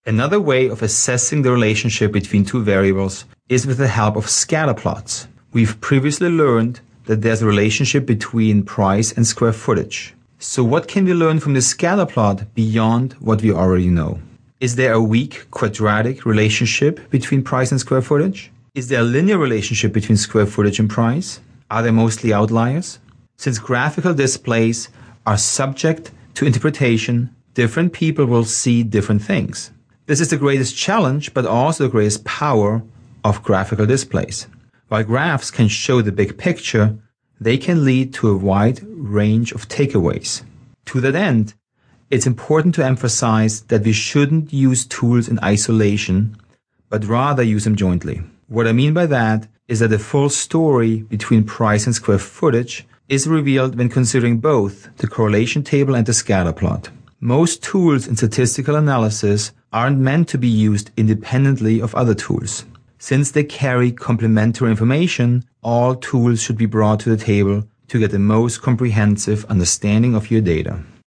Another way of assessing the relationship between two variables is with the help of scatter plots. We've previously learned that there's a relationship between price and square footage. So what can we learn from the scatter plot beyond what we already know? Is there a weak quadratic relationship between price and square footage? Is there a linear relationship between square footage and price? Are there mostly outliers? Since graphical displays are subject to interpretation, different people will see different things. This is the greatest challenge, but also the greatest power of graphical displays. While graphs can show the big picture, they can lead to a wide range of takeaways. To that end, it's important to emphasize that we shouldn't use tools in isolation, but rather use them jointly. What I mean by that is that the full story between price and square footage is revealed when considering both the correlation table and the scatter plot. Most tools in statistical analysis aren't meant to be used independently of other tools. Since they carry complementary information, all tools should be brought to the table to get the most comprehensive understanding of your data.